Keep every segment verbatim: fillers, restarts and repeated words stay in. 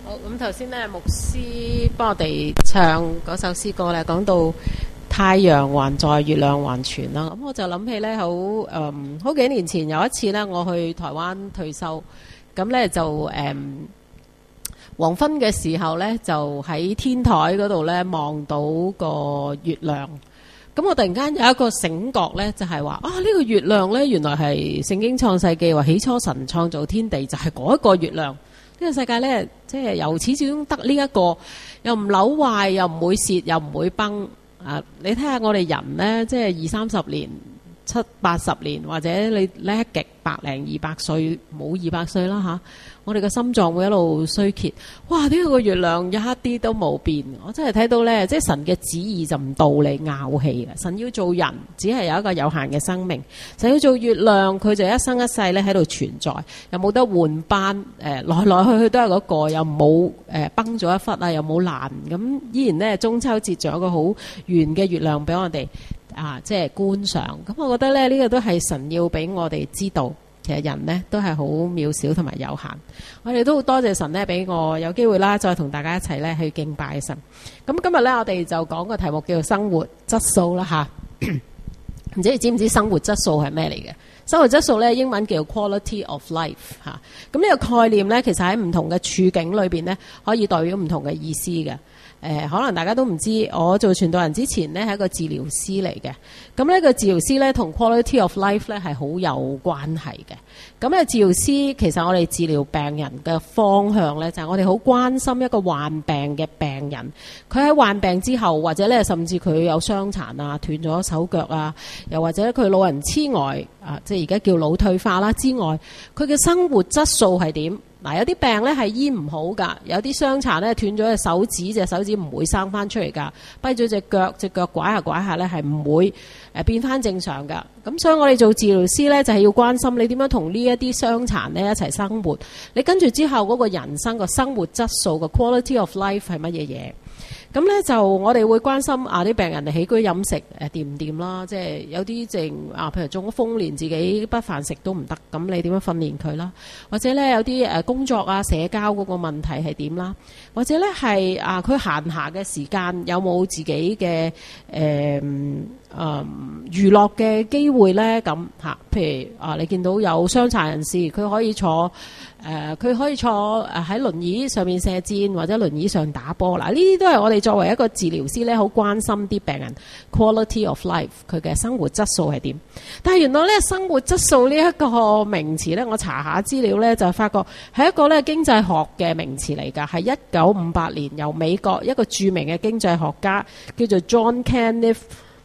好，咁頭先咧牧師幫我哋唱嗰首詩歌咧，講到太陽還在，月亮還存啦。咁我就諗起咧，好誒，好幾年前有一次咧，我去台灣退休，咁咧就誒、嗯、黃昏嘅時候咧，就喺天台嗰度咧望到個月亮。咁我突然間有一個醒覺咧，就係話啊，呢個月亮咧原來係聖經創世記話起初神創造天地，就係嗰一個月亮。呢個世界咧，即係由始至終得呢一個，又唔朽壞，又唔會蝕，又唔會崩啊！你睇下我哋人咧，即係二三十年、七八十年，或者你叻極百零二百歲，冇二百歲啦嚇。我哋個心臟會一路衰竭。哇！呢個月亮一啲都冇變，我真係睇到咧，即係神嘅旨意就唔到你拗氣嘅。神要做人，只係有一個有限嘅生命；神要做月亮，佢就一生一世咧喺度存在，又冇得換班。誒、呃，來來去去都係嗰個，又冇誒、呃、崩咗一忽啊，又冇爛。咁依然咧，中秋節仲有一個好圓嘅月亮俾我哋啊，即係觀賞。咁我覺得咧，呢、這個都係神要俾我哋知道。其實人呢都係好渺小同埋有限，我哋都好多謝神呢，俾我有機會啦，再同大家一齊咧去敬拜神。咁今日呢，我哋就講個題目叫做生活質素啦吓。唔知你知唔知生活質素係咩嚟嘅？生活質素呢，英文叫 quality of life 吓。咁呢個概念呢，其實喺唔同嘅處境裏邊呢，可以代表唔同嘅意思嘅。誒、呃、可能大家都唔知，我做傳道人之前呢係一個治療師嚟嘅。咁呢個治療師呢，同 quality of life 呢係好有關係嘅。咁呢治療師其實我哋治療病人嘅方向呢，就係、是、我哋好關心一個患病嘅病人。佢喺患病之後，或者呢甚至佢有傷殘啊、斷咗手腳啊，又或者佢老人痴呆啊，即係而家叫腦退化啦之外，佢嘅生活質素係點？嗱，有啲病咧係醫唔好㗎，有啲傷殘咧斷咗隻手指，隻手指唔會生翻出嚟㗎，跛咗隻腳，隻腳拐下拐下咧係唔會誒變翻正常㗎。咁所以我哋做治療師咧就係要關心你點樣同呢一啲傷殘咧一齊生活，你跟住之後嗰個人生個生活質素個 quality of life 係乜嘢嘢？咁咧就我哋會關心啊啲病人嘅起居飲食誒掂唔掂啦，即係有啲淨啊，譬如中咗風連自己不飯食都唔得，咁你點樣訓練佢啦？或者咧有啲誒工作啊社交嗰個問題係點啦？或者咧係啊佢閒暇嘅時間有冇自己嘅誒誒娛樂嘅機會咧？咁嚇，譬如啊你見到有傷殘人士，佢可以坐。誒佢、呃、可以坐誒喺輪椅上面射箭，或者輪椅上打波。嗱，呢啲都係我哋作為一個治療師咧，好關心啲病人 quality of life 佢嘅生活質素係點。但係原來咧生活質素呢一個名詞咧，我查下資料咧就發覺係一個咧經濟學嘅名詞嚟㗎，係一九五八年由美國一個著名嘅經濟學家叫做 John Kenneth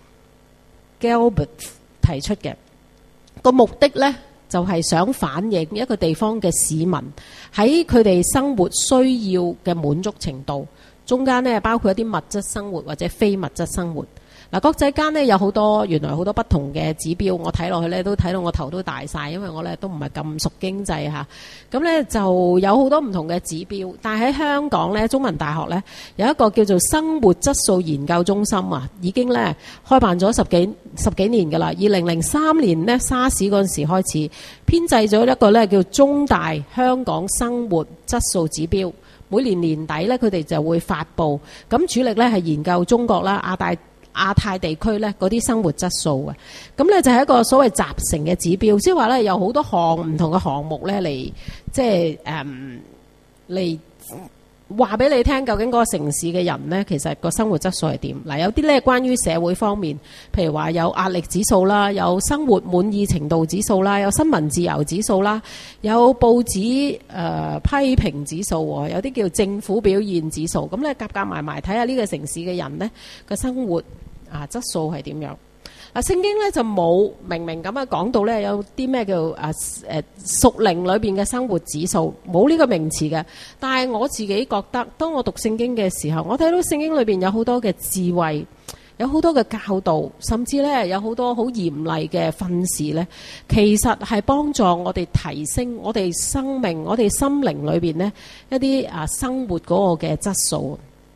Galbraith 提出嘅。個目的咧，就係想反映一個地方嘅市民喺佢哋生活需要嘅滿足程度，中間呢包括一啲物質生活或者非物質生活。嗱，國際間呢有好多原來好多不同嘅指標，我睇落去呢都睇到我頭都大晒，因為我呢都唔係咁熟經濟嚇。咁呢就有好多唔同嘅指標，但係喺香港呢，中文大學呢有一個叫做生活質素研究中心啊，已經呢開辦咗十幾十幾年㗎啦。二零零三年呢沙士嗰陣時開始編製咗一個呢叫中大香港生活質素指標，每年年底呢，佢哋就會發布，咁主力呢係研究中國啦、亞大。亞太地區咧嗰啲生活質素啊，咁咧就係一個所謂集成嘅指標，即係話咧有好多項唔同嘅項目咧嚟，即係誒嚟話俾你聽，究竟嗰個城市嘅人咧其實個生活質素係點？嗱，有啲咧關於社會方面，譬如話有壓力指數啦，有生活滿意程度指數啦，有新聞自由指數啦，有報紙誒、呃、批評指數喎，有啲叫政府表現指數，咁咧夾夾埋埋睇下呢個城市嘅人咧個生活啊質素係點樣？嗱，聖經咧就冇明明咁樣講到咧有啲咩叫啊誒屬靈裏邊嘅生活指數，冇呢個名詞嘅。但係我自己覺得，當我讀聖經嘅時候，我睇到聖經裏邊有好多嘅智慧，有好多嘅教導，甚至咧有好多好嚴厲嘅訓示咧，其實係幫助我哋提升我哋生命、我哋心靈裏邊呢一啲啊生活嗰個嘅質素。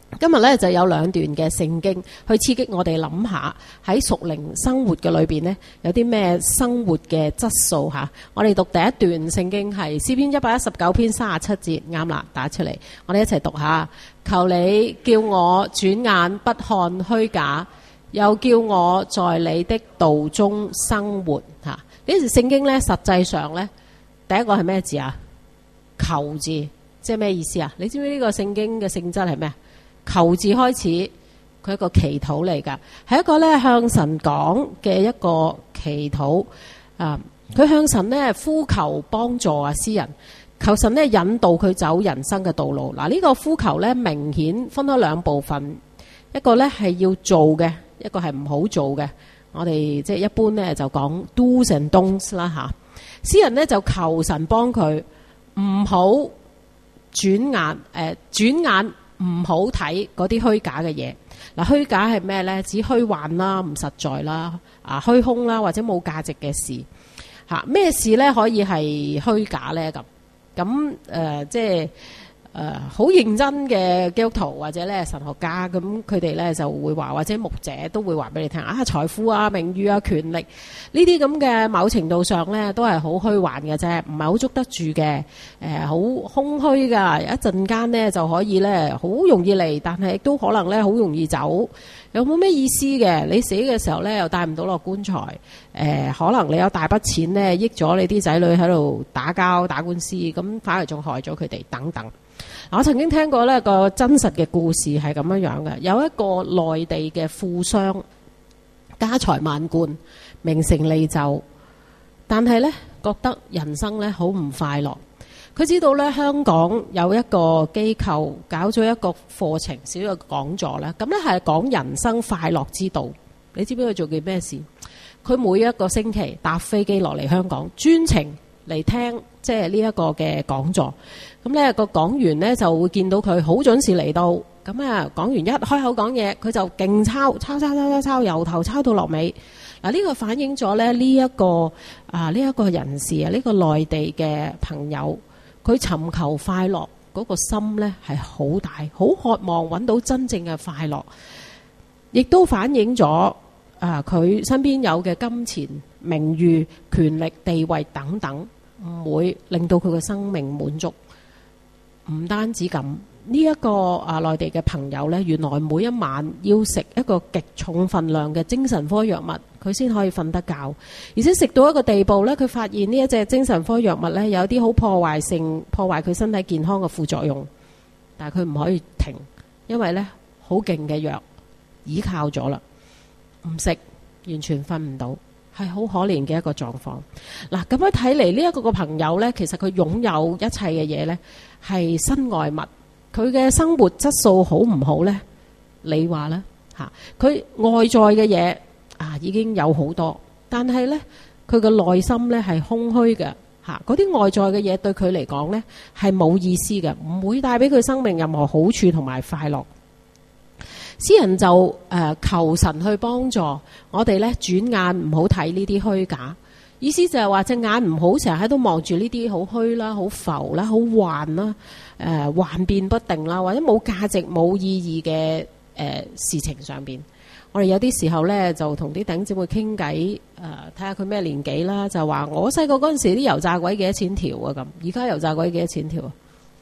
今日咧就有兩段嘅聖經去刺激我哋諗下喺屬靈生活嘅裏邊呢，有啲咩生活嘅質素吓。我哋讀第一段聖經係詩篇一百一十九篇三十七節，啱啦，打出嚟，我哋一齊讀下。求你叫我轉眼不看虛假，又叫我在你的道中生活吓。呢段聖經呢，實際上呢，第一個係咩字啊？求字，即係咩意思啊？你知唔知呢個聖經嘅性質係咩？求字開始，佢係一個祈禱嚟㗎，係一個咧向神講嘅一個祈禱啊！佢向神咧呼求幫助啊，詩人求神咧引導佢走人生嘅道路。嗱、啊，呢、這個呼求咧明顯分開兩部分，一個咧係要做嘅，一個係唔好做嘅。我哋即係一般咧就講 do's and don'ts 啦嚇。詩人咧就求神幫佢唔好轉眼誒、呃、轉眼。唔好睇嗰啲虛假嘅嘢。嗱，虛假係咩呢？指虛幻啦、唔實在啦、啊虛空啦，或者冇價值嘅事。嚇，咩事呢？可以係虛假呢？咁咁誒，即係誒好認真嘅基督徒或者咧神學家，咁佢哋咧就會話，或者牧者都會話俾你聽啊，財富啊、名譽啊、權力呢啲咁嘅，某程度上咧都係好虛幻嘅啫，唔係好捉得住嘅，誒好空虛噶，一陣間咧就可以咧好容易嚟，但係亦都可能咧好容易走，有冇咩意思嘅？你死嘅時候咧又帶唔到落棺材，誒、呃、可能你有大筆錢咧益咗你啲仔女喺度打交打官司，咁反而仲害咗佢哋等等。我曾經聽過呢個真實嘅故事係咁樣樣嘅，有一個內地嘅富商，家財萬貫，名成利就，但係呢覺得人生呢好唔快樂。佢知道呢香港有一個機構搞咗一個課程，少咗個講座呢，咁呢係講人生快樂之道。你知唔知佢做件咩事？佢每一個星期搭飛機落嚟香港，專程嚟聽即係呢一個嘅講座。咁呢個講員呢就會見到佢好準時嚟到，咁啊講完一開口講嘢，佢就勁抄抄抄抄抄抄，由頭抄到落尾。嗱，呢個反映咗咧呢一個啊呢一個人士啊，呢個內地嘅朋友，佢尋求快樂嗰個心呢係好大，好渴望揾到真正嘅快樂，亦都反映咗啊佢身邊有嘅金錢、名譽、權力、地位等等，唔會令到佢嘅生命滿足。唔單止咁，呢、這、一個啊內地嘅朋友呢，原來每一晚要食一個極重分量嘅精神科藥物，佢先可以瞓得覺。而且食到一個地步呢，佢發現呢一隻精神科藥物呢，有啲好破壞性、破壞佢身體健康嘅副作用，但係佢唔可以停，因為呢好勁嘅藥倚靠咗啦，唔食完全瞓唔到，係好可憐嘅一個狀況。嗱，咁樣睇嚟，呢一個個朋友呢，其實佢擁有一切嘅嘢呢，係身外物，佢嘅生活質素好唔好呢？你話呢？嚇，佢外在嘅嘢啊已經有好多，但係呢，佢嘅內心呢係空虛嘅嚇。嗰啲外在嘅嘢對佢嚟講呢係冇意思嘅，唔會帶俾佢生命任何好處同埋快樂。詩人就誒、呃、求神去幫助我哋呢，轉眼唔好睇呢啲虛假。意思就係話隻眼唔好成日喺度望住呢啲好虛啦、好浮啦、好幻啦、誒、呃、幻變不定啦，或者冇價值、冇意義嘅誒、呃、事情上邊。我哋有啲時候呢，就同啲頂姊妹傾偈，誒睇下佢咩年紀啦，就話我細個嗰陣時啲油炸鬼幾多錢條啊咁，而家油炸鬼幾多錢條啊？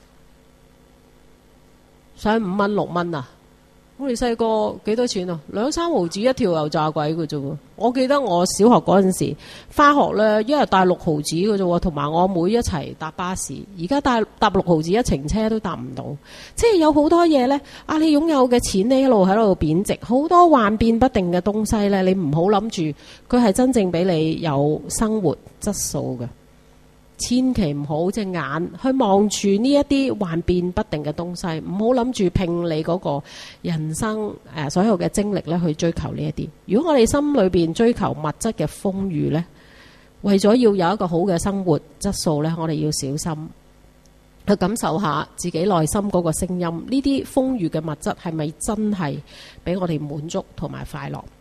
上五蚊六蚊啊！我哋細個幾多錢啊？兩三毫子一條油炸鬼嘅啫喎！我記得我小學嗰陣時，返學咧一日帶六毫子嘅啫喎，同埋我妹一齊搭巴士。而家帶搭六毫子一程車都搭唔到，即係有好多嘢呢。啊，你擁有嘅錢呢，一路喺度貶值，好多幻變不定嘅東西呢，你唔好諗住佢係真正俾你有生活質素嘅。千祈唔好隻眼去望住呢一啲幻變不定嘅東西，唔好諗住拼你嗰個人生誒、呃、所有嘅精力咧去追求呢一啲。如果我哋心裏邊追求物質嘅豐裕呢，為咗要有一個好嘅生活質素呢，我哋要小心去感受下自己內心嗰個聲音。呢啲豐裕嘅物質係咪真係俾我哋滿足同埋快樂？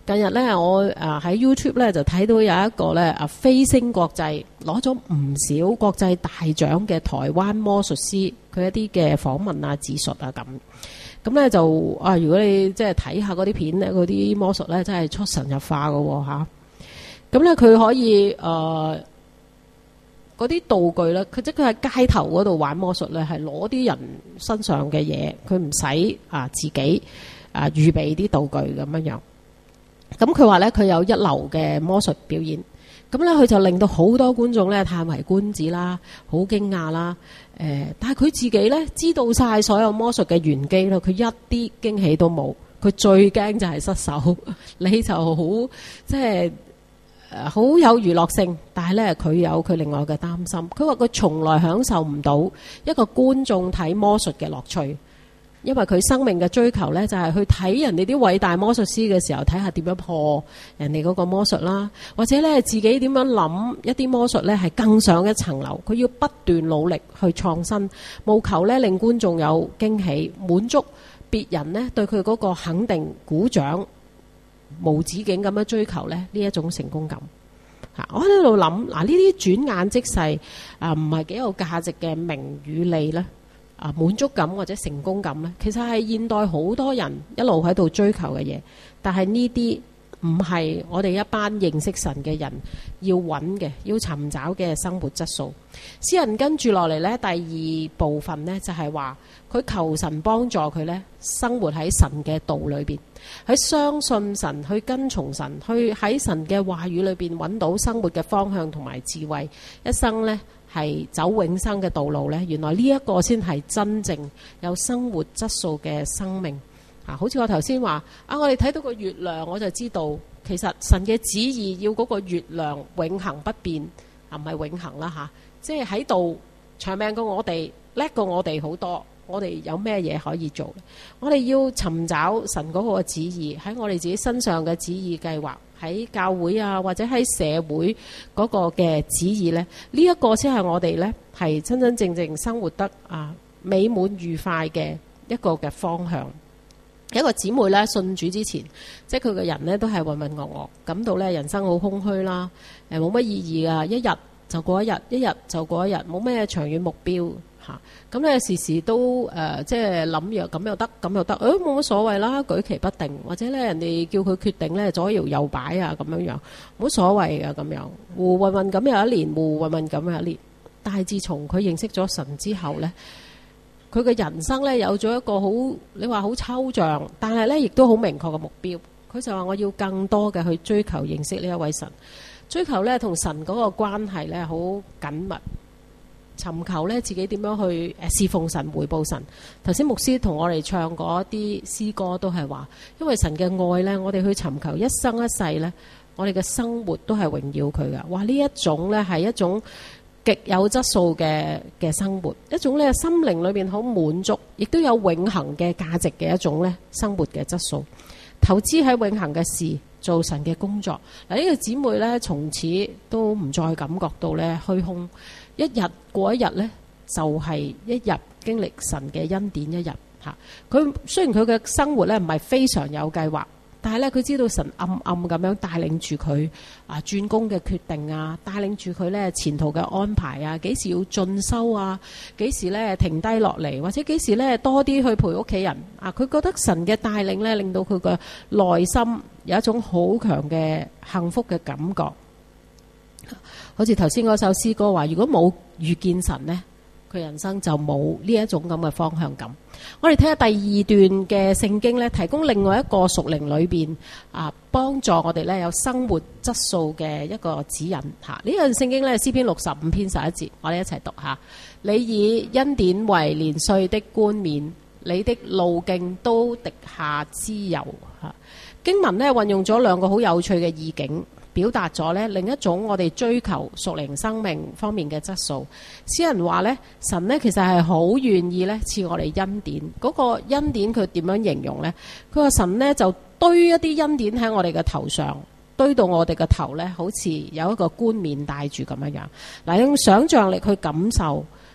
近日咧，我誒喺 YouTube 咧就睇到有一個咧啊飛星國際攞咗唔少國際大獎嘅台灣魔術師，佢一啲嘅訪問啊、自述啊咁。咁咧就啊，如果你即係睇下嗰啲片咧，嗰啲魔術咧真係出神入化㗎喎嚇。咁咧佢可以誒嗰啲道具咧，佢即係佢喺街頭嗰度玩魔術咧，係攞啲人身上嘅嘢，佢唔使啊自己啊預備啲道具咁樣樣。咁佢話咧，佢有一流嘅魔術表演。咁咧，佢就令到好多觀眾咧歎為觀止啦，好驚訝啦。誒、呃，但係佢自己咧知道晒所有魔術嘅玄機咯，佢一啲驚喜都冇。佢最驚就係失手，你就好即係誒好有娛樂性，但係咧佢有佢另外嘅擔心。佢話佢從來享受唔到一個觀眾睇魔術嘅樂趣。因為佢生命嘅追求呢，就係去睇人哋啲偉大魔術師嘅時候，睇下點樣破人哋嗰個魔術啦，或者呢自己點樣諗一啲魔術呢係更上一層樓。佢要不斷努力去創新，務求呢令觀眾有驚喜，滿足別人呢對佢嗰個肯定、鼓掌、無止境咁樣追求呢呢一種成功感。嚇！我喺度諗嗱，呢啲轉眼即逝啊，唔係幾有價值嘅名與利呢。啊，滿足感或者成功感呢，其實係現代好多人一路喺度追求嘅嘢，但係呢啲唔係我哋一班認識神嘅人要揾嘅、要尋找嘅生活質素。詩人跟住落嚟呢，第二部分呢，就係話佢求神幫助佢呢，生活喺神嘅道裏邊，去相信神，去跟從神，去喺神嘅話語裏邊揾到生活嘅方向同埋智慧，一生呢，係走永生嘅道路呢，原來呢一個先係真正有生活質素嘅生命啊！好似我頭先話啊，我哋睇到個月亮，我就知道其實神嘅旨意要嗰個月亮永恆不變啊，唔係永恆啦嚇，即係喺度長命過我哋，叻過我哋好多。我哋有咩嘢可以做？我哋要尋找神嗰個旨意喺我哋自己身上嘅旨意計劃，喺教會啊或者喺社會嗰個嘅旨意呢，呢、這、一個先係我哋呢係真真正正生活得啊美滿愉快嘅一個嘅方向。有一個姊妹呢，信主之前，即係佢嘅人呢都係渾渾噩噩，感到呢人生好空虛啦，誒冇乜意義啊，一日就過一日，一日就過一日，冇咩長遠目標。嚇咁咧，時時都誒、呃，即係諗樣咁又得，咁又得，誒冇乜所謂啦，舉棋不定，或者咧人哋叫佢決定咧左搖右擺啊，咁樣樣冇所謂嘅咁樣，胡混混咁又一年，胡混混咁又一年。但係自從佢認識咗神之後咧，佢嘅人生咧有咗一個好，你話好抽象，但係咧亦都好明確嘅目標。佢就話我要更多嘅去追求認識呢一位神，追求咧同神嗰個關係咧好緊密。尋求咧自己點樣去誒侍奉神、回報神。頭先牧師同我哋唱過一啲詩歌，都係話，因為神嘅愛咧，我哋去尋求一生一世咧，我哋嘅生活都係榮耀佢噶。哇！呢一種咧係一種極有質素嘅嘅生活，一種咧心靈裏邊好滿足，亦都有永恆嘅價值嘅一種咧生活嘅質素。投資喺永恆嘅事，做神嘅工作。嗱，呢個姊妹咧，從此都唔再感覺到咧虛空。一日過一日呢，就係一日經歷神嘅恩典一日嚇。佢雖然佢嘅生活呢唔係非常有計劃，但係呢，佢知道神暗暗咁樣帶領住佢啊轉工嘅決定啊，帶領住佢呢前途嘅安排啊，幾時要進修啊，幾時呢停低落嚟，或者幾時呢多啲去陪屋企人啊。佢覺得神嘅帶領呢，令到佢嘅內心有一種好強嘅幸福嘅感覺。好似頭先嗰首詩歌話，如果冇遇見神呢，佢人生就冇呢一種咁嘅方向感。我哋睇下第二段嘅聖經呢，提供另外一個屬靈裏邊啊，幫助我哋呢有生活質素嘅一個指引嚇。呢段聖經呢，詩篇六十五篇十一節，我哋一齊讀下。你以恩典為年歲的冠冕，你的路徑都滴下脂油嚇。經文呢運用咗兩個好有趣嘅意境，表達咗呢另一種我哋追求屬靈生命方面嘅質素。詩人話呢，神呢其實係好願意呢賜我哋恩典。嗰個恩典佢點樣形容呢？佢話神呢就堆一啲恩典喺我哋嘅頭上，堆到我哋嘅頭呢好似有一個冠冕戴住咁樣樣。嗱，用想像力去感受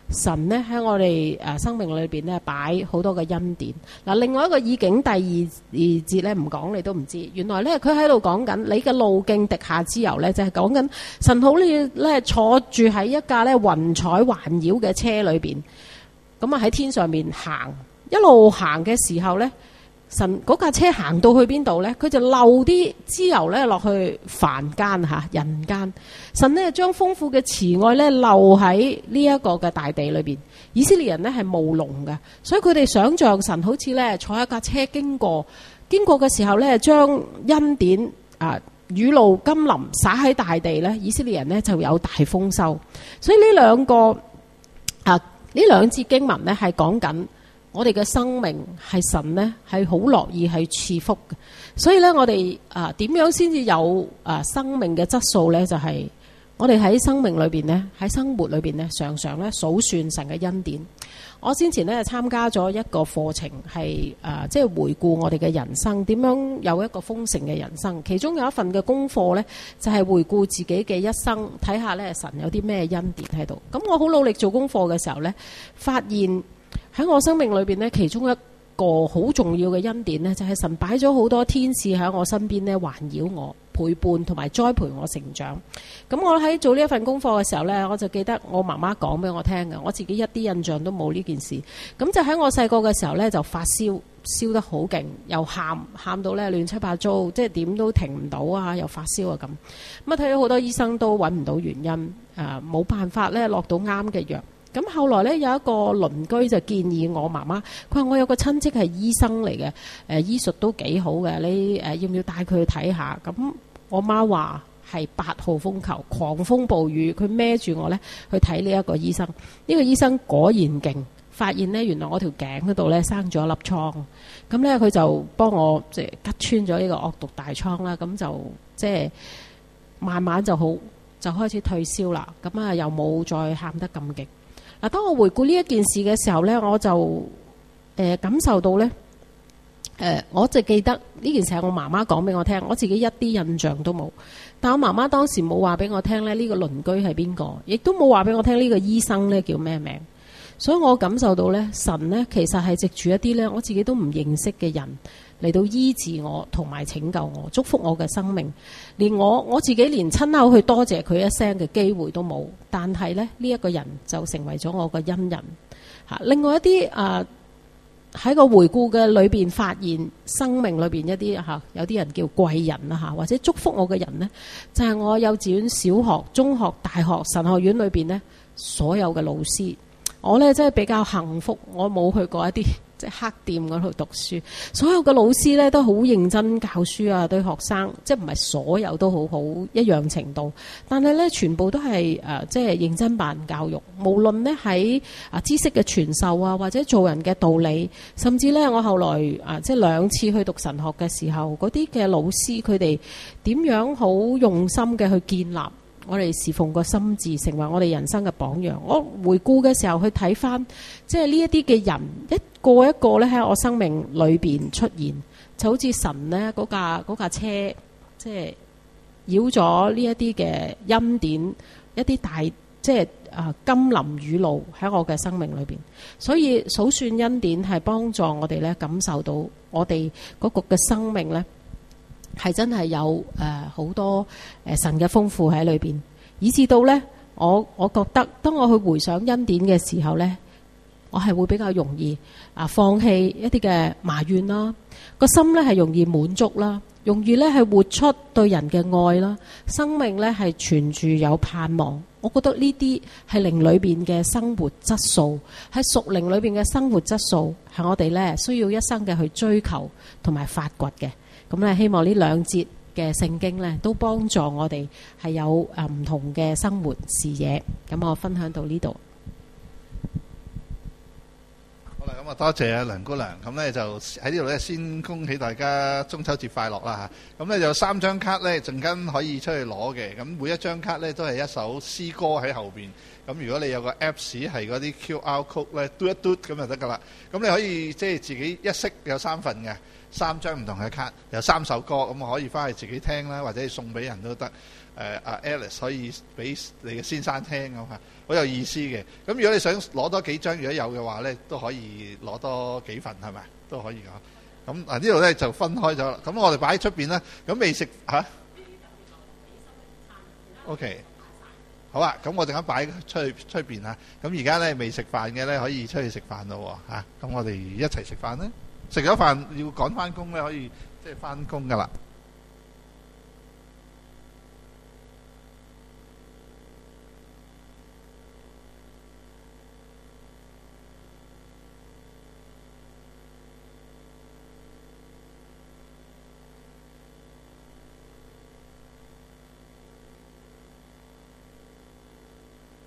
神呢喺我哋誒生命裏邊呢擺好多嘅恩典。嗱，另外一個意境第二二節呢唔講你都唔知，原來呢佢喺度講緊你嘅路徑滴下之油呢，就係講緊神好似咧坐住喺一架咧雲彩環繞嘅車裏邊，咁啊喺天上面行，一路行嘅時候呢，神嗰架車行到去邊度呢？佢就漏啲脂油咧落去凡間嚇人間。神呢將豐富嘅慈愛咧漏喺呢一個嘅大地裏邊。以色列人呢係務農嘅，所以佢哋想像神好似咧坐一架車經過，經過嘅時候咧將恩典啊雨露甘霖灑喺大地咧，以色列人呢就有大豐收。所以呢兩個啊呢兩節經文呢係講緊。我哋嘅生命係神呢，係好樂意係賜福嘅，所以咧我哋啊點樣先至有啊生命嘅質素呢？就係、是、我哋喺生命裏邊呢，喺生活裏邊呢，常常咧數算神嘅恩典。我先前呢參加咗一個課程，係啊即係回顧我哋嘅人生，點樣有一個豐盛嘅人生。其中有一份嘅功課呢，就係、是、回顧自己嘅一生，睇下咧神有啲咩恩典喺度。咁我好努力做功課嘅時候呢，發現。喺我生命裏邊呢，其中一個好重要嘅恩典呢，就係神擺咗好多天使喺我身邊呢，環繞我、陪伴同埋栽培我成長。咁我喺做呢一份功課嘅時候呢，我就記得我媽媽講俾我聽嘅，我自己一啲印象都冇呢件事。咁就喺我細個嘅時候呢，就發燒，燒得好勁，又喊喊到呢亂七八糟，即係點都停唔到啊，又發燒啊咁。咁啊睇咗好多醫生都揾唔到原因，誒冇辦法呢落到啱嘅藥。咁後來咧有一個鄰居就建議我媽媽，佢話我有個親戚係醫生嚟嘅，誒醫術都幾好嘅，你誒要唔要帶佢去睇下？咁我媽話係八號風球，狂風暴雨，佢孭住我咧去睇呢一個醫生。呢個醫生果然勁，發現咧原來我條頸嗰度咧生咗一粒瘡，咁咧佢就幫我即係吉穿咗呢個惡毒大瘡啦，咁就即係慢慢就好，就開始退燒啦，咁啊又冇再喊得咁勁。嗱，當我回顧呢一件事嘅時候呢，我就誒、呃、感受到呢，誒、呃，我就記得呢件事係我媽媽講俾我聽，我自己一啲印象都冇。但我媽媽當時冇話俾我聽咧，呢個鄰居係邊個，亦都冇話俾我聽呢個醫生呢叫咩名。所以我感受到呢，神呢其實係藉住一啲呢我自己都唔認識嘅人嚟到醫治我同埋拯救我，祝福我嘅生命。連我我自己連親口去多謝佢一聲嘅機會都冇，但係呢呢一個人就成為咗我個恩人嚇。另外一啲誒喺個回顧嘅裏邊發現生命裏邊一啲嚇有啲人叫貴人啦嚇，或者祝福我嘅人呢，就係我幼稚園、小學、中學、大學、神學院裏邊呢所有嘅老師。我呢真係比較幸福，我冇去過一啲即係黑店嗰度讀書。所有嘅老師呢都好認真教書啊，對學生即係唔係所有都好好一樣程度，但係呢全部都係誒即係認真辦教育。無論呢喺啊知識嘅傳授啊，或者做人嘅道理，甚至呢我後來啊即係兩次去讀神學嘅時候，嗰啲嘅老師佢哋點樣好用心嘅去建立我哋侍奉個心志，成為我哋人生嘅榜樣。我回顧嘅時候去睇翻，即係呢一啲嘅人一個一個咧喺我生命裏邊出現，就好似神呢嗰架嗰架車，即係繞咗呢一啲嘅恩典，一啲大即係啊甘霖雨露喺我嘅生命裏邊。所以數算恩典係幫助我哋咧感受到我哋嗰個嘅生命咧。係真係有誒好、呃、多誒、呃、神嘅豐富喺裏邊，以至到呢，我我覺得當我去回想恩典嘅時候呢，我係會比較容易啊放棄一啲嘅埋怨啦，個心呢係容易滿足啦，容易呢係活出對人嘅愛啦，生命呢係存住有盼望。我覺得呢啲係靈裏邊嘅生活質素，係屬靈裏邊嘅生活質素，係我哋呢需要一生嘅去追求同埋發掘嘅。咁咧，希望呢兩節嘅聖經咧，都幫助我哋係有誒唔同嘅生活視野。咁我分享到呢度。 好啦，咁啊多謝阿梁姑娘。咁咧就喺呢度咧，先恭喜大家中秋節快樂啦嚇。咁咧有三張卡咧，陣間可以出去攞嘅。咁每一張卡咧都係一首詩歌喺後邊。咁如果你有個 Apps 係嗰啲 Q R code 咧，嘟一嘟咁就得噶啦。咁你可以即係自己一式有三份嘅。三張唔同嘅卡，有三首歌，咁我可以翻去自己聽啦，或者送俾人都得。 誒阿 Alice 可以俾你嘅先生聽咁嚇，好有意思嘅。咁如果你想攞多幾張，如果有嘅話咧，都可以攞多幾份係咪？都可以㗎。咁嗱呢度咧就分開咗啦。咁我哋擺喺出邊啦。咁未食嚇 ？OK。好啊，咁我陣間擺出去出邊啊。咁而家咧未食飯嘅咧，可以出去食飯咯喎嚇。咁我哋一齊食飯啦。食咗飯要趕翻工咧，可以即係翻工噶啦。